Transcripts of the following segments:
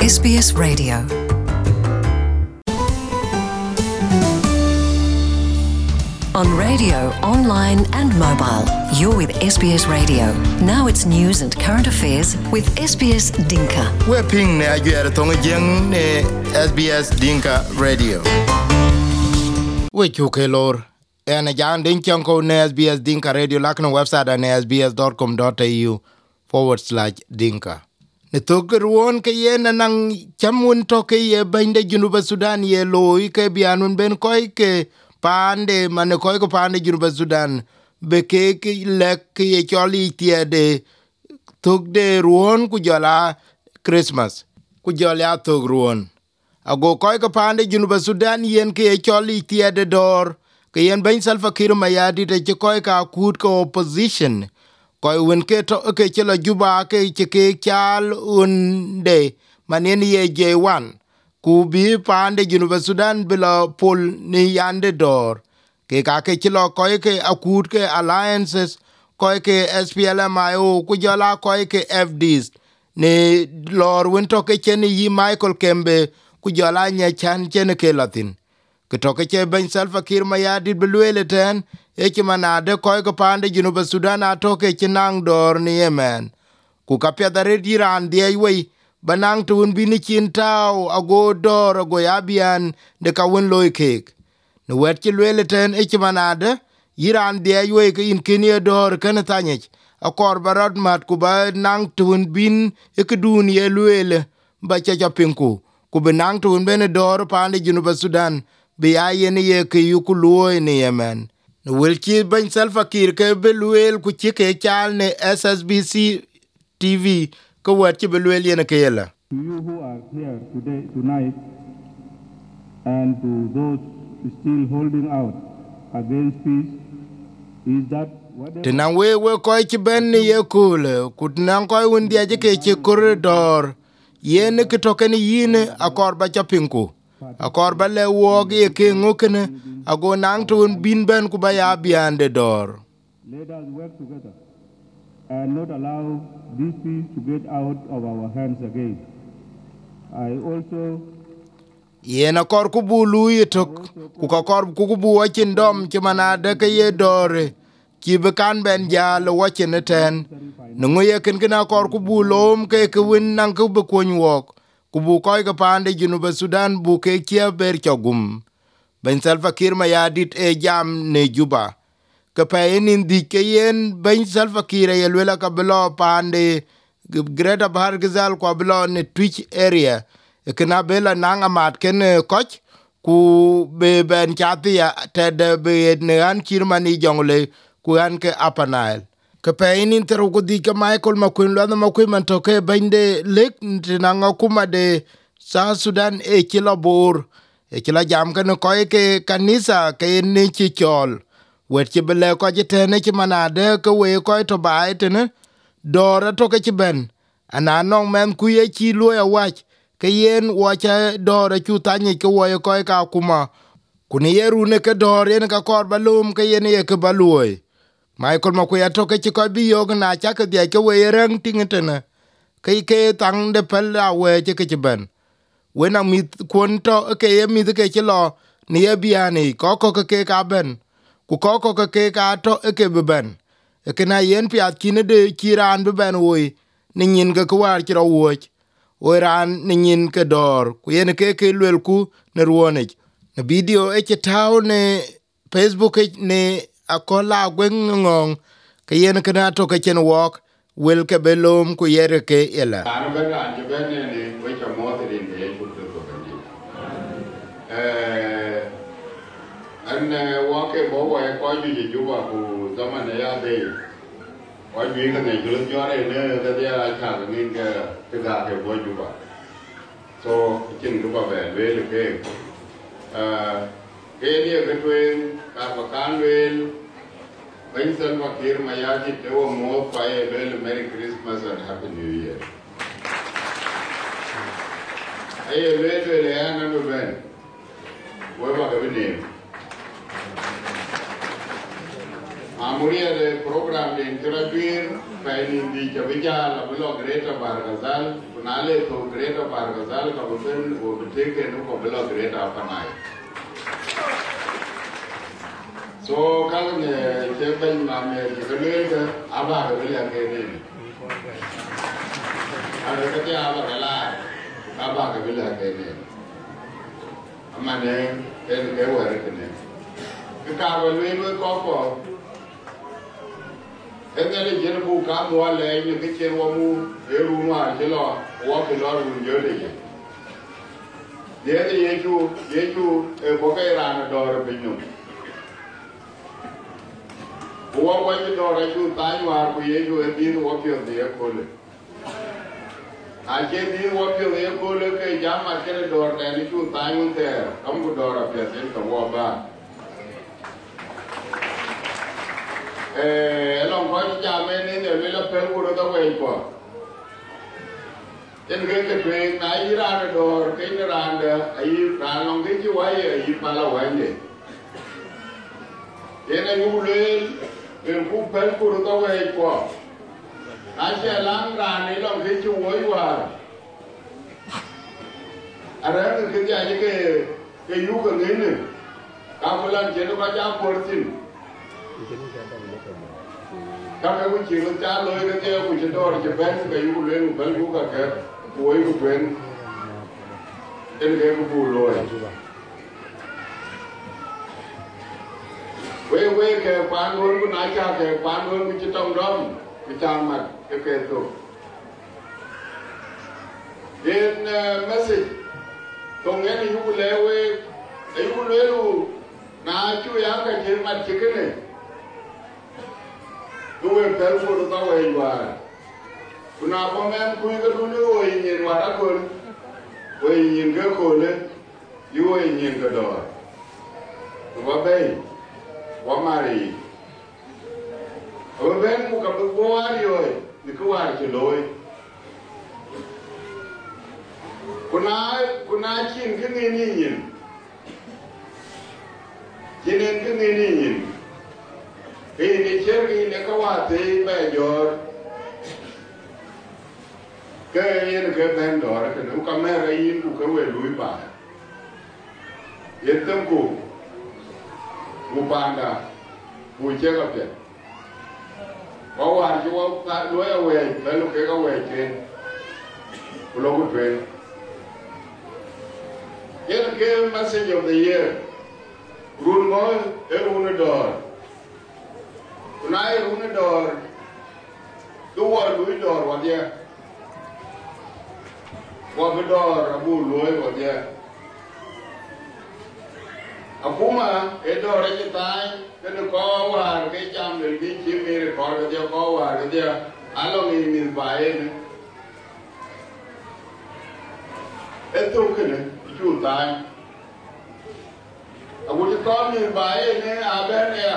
SBS Radio. On radio, online and mobile, you're with SBS Radio. Now it's news and current affairs with SBS Dinka. We're ping ne ajuere tonga jeng ne SBS Dinka Radio. We chuke lor. Ena jan din chanko ne SBS Dinka Radio lakna website na sbs.com.au/dinka. Ne toker won ke ye nang chamun to ke ye binde Junuba Sudan ye loy ke bianun ben koy ke pande man koy ko pande Junuba Sudan be ke lek ye choli tiede tugde ruon ku jala Christmas ku jala tug ruon ago koy ko pande Junuba Sudan yen ke choli tiede dor ke yen ben Salva Kiir Mayadi te koy ka kut ko opposition koy wen ke to ke chela juba ke chal unde manen ye J1 ku bi pande Junuba Sudan bila pol ni yande dor ke ka ke chilo koy ke akut ke alliances koy ke SPLMIO ku jala koy ke FDs ne lor wen to ke chen yi Michael Kembe ku jala nya chan chen ke latin ke to ke ben Salva Kiir Mayadi bilwele ten e ke manade koy ko pande Junuba Sudan ato ke chinang dor ni Yemen ku kapya dare diran de we banang tun bini chintao ago dor ago yabian de ka wen loy kek ne wet ki lwele ten e ke manade yiran de we ke in kinie dor kan tanyech akor barad mat ku ba nang tun bin e ke dun ye lwele ba cha pinku ku benang tun bene dor pande Junuba Sudan bi ayen ye ke yuku loy ni Yemen ne wel ki ben Salva Kiir ke belwel ku ci ke chal ne SSBC TV ko wat ki belwel yen ke yela. To you who are here tonight, and to those still holding out against peace, is that Tinan we koy ci ben ye kule ku tinan koy won dia je ke ci corridor yen ke token yin akor ba chapinku akor ba le wog ye ke ngokene ago nang tun bin ben ku ba ya biande dor. Let us work together and not allow this peace to get out of our hands again. I also yen akor ku bulu yitok ku kor ku bu wachin dom ci manade ke ye dore ki be kan ben jal wachin ten nungu ye ken kena kor ku bulom ke win nang ku be kun wok ku bu koy ga pande Junuba Sudan bu ke kia ber chogum ben Salva Kiir Mayadit e jam ne Juba ke paenin di ke yen ben Salva Kiir ye lwela ka belo pande Greater Bahar Gazal kwa belo ne Twitch area kena bela nang amat ken koch ku be ben chatia tede be ne an kirmani jongle ku an ke apanal ke paenin teru ku di ke Michael Makwin lo ma ku man to ke bende lek tinanga kuma de South Sudan e kila bor e kila jam kan ko ke kanisa ke ne chi chol wet ke bele ko jete ne ki manade ke we ko to bae tene dora to ke ben ana non men ku ye chi lo ya wach ke yen wacha dora chu tanye ke wo ko ka kuma kuni yeru ne ke dor yen ka kor balum ke yen ye ke baluoi Michael Makwin to ke ko bi yog na cha ke de ke we reng tingitene ke tang de pella we ke ben wena mit kwonto ke ye mit ke chilo ni e biani ko ke ka ben ku ko ke ka to ke ben ke na yen piat kine de kiran be ben woi ni nyin ke kwar kiro wo oran ni nyin ke dor ku yen ke lwel ku ne ruone ne video e ke taw ne Facebook ne akola gwengong ke yen ke na to ke chen wok wel ke belom ku yere ke ela anu bena jebene ni wecha modri ni kuto to bani an wake bo wa ko ju juba ku zamane ya de wa ju ka ne juro jore ne da dia cha ni ke ga ke bo juba so kin juba be le ke ke ni ke twen ka ba kan wel when Salva Kiir Mayadi they were more by a well Merry Christmas and Happy New Year. I will to Leanna Ben. Where was the name? Amuria de program de interagir paini di Chavija la bilo Greta Bargazal kunale to Greta Bargazal ka bufen wo biteke no ko bilo Greta Panai. So kalau ne cheben mame dikene aba bila kene. Ada kata aba kala aba bila kene. Amane en ke wara kene. Ka ba lui ko Engale jenebu kamu wale ni kichen wamu eru ma jelo wa kilo ru jode ye yeju e bokai rana dor binyu wa ni dor ju tan war ku yeju e dir wa pyo de kole a je dir wa pyo de kole ke jama kene dor ne ni ju tan un te kam ku dor pya ten ka wa ba long coi cha men nên để lấy lapel của nó tao về qua, trên cái chuyện này ra đồ cái nó ra được, ra long cái chú ấy, mà là vậy nhỉ? Thế này u lên, cái phụ pel của nó tao về qua, anh sẽ làm ra này long cái chú ấy qua, anh ấy cái gì cái u cái này, các bạn chơi nó có giá phổ tin. Các cái chuyện nó trả lời cái theo của chúng tôi là bên cái yêu lên bên của các cái cuối của bên trên cái của rồi quê cái quán luôn của nãy cha cái quán luôn của chúng trong đó cái trang mặt cái tổ đến message tổng nghe yêu lên luôn na chú yang cái chuyện mặt cái này Dua telefon tu tahu ayuan. Kenapa men kui ke dulu ingin warakun, ingin ke kole, ingin ke dor. Wabai, wamari. Wabai muka berbuat yoi, dikuat celoi. Kuna chin kenginin, cinin kenginin. Ini ceri ni kawati bejor, kaya ni bendor, kena bukan merayin bukan welui bah. Yetem ku, bupanda, bujang apa? Bawah jauh tak dua awal, lalu kaya awal jen, pulau kutwen. Ini kaya message of the year, runmol, runedor. Kunai rune dor, dua lui dor wajah, wajah dor abu lui wajah. Aku mah dor aja tay, kena kau war, kaya jam lebih cimi rekor kerja kau war kerja, along ini baik. Itu kena itu tay. Aku cakap ni baik ni abang ya.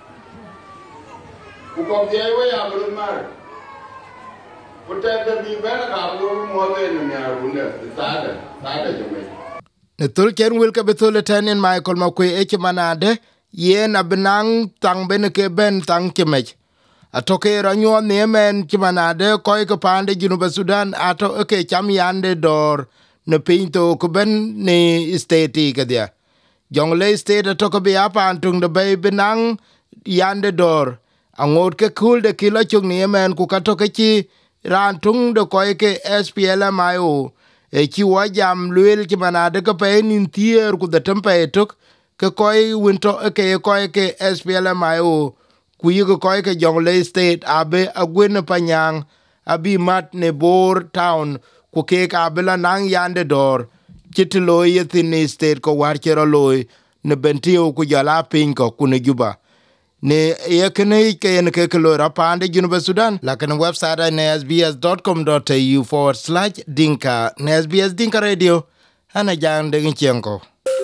Bukan dia yang belum mar. Kita tapi benar kalau model ni arunda, tak ada cuma. Netul ken wil ka betul tanen Michael makwe e manade yen abnang tang ben ke ben tang kemej. Atoke ranyo ne men manade koy ko pande Junuba Sudan ato ke cham yande dor ne pinto ko ben ni state ka dia. Jongle state atoke be apa antung de bay benang yande dor. Angot ke kul de kilo chung ni men ku katoke chi ran tung de koy ke SPLMIO e chi wajam luel chi manade ke pe nin tier ku de tempe tok ke koy winto ke koy ke SPLMIO ku yugo koy ke Jongle state abe agwen panyang abi mat ne bor town ku ke abela nang yande dor chitlo yetini state ko warchero loy ne bentio ku jala pin ko ku ne juba ne yekene ke lo rapande Junuba Sudan lakini website na sbs.com.au/dinka na SBS Dinka Radio ana jang de chenko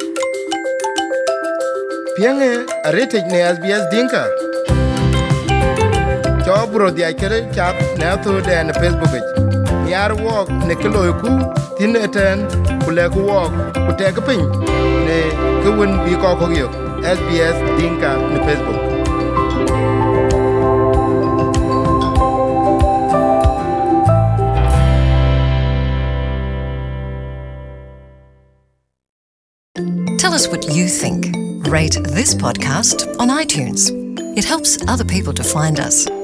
pienge arete ne SBS Dinka chobro dia kere chat na to de na Facebook yar walk ne kilo ku tineten kule ku walk ku te ka pin ne ku won bi ko yo SBS Dinka na Facebook. Tell us what you think. Rate this podcast on iTunes. It helps other people to find us.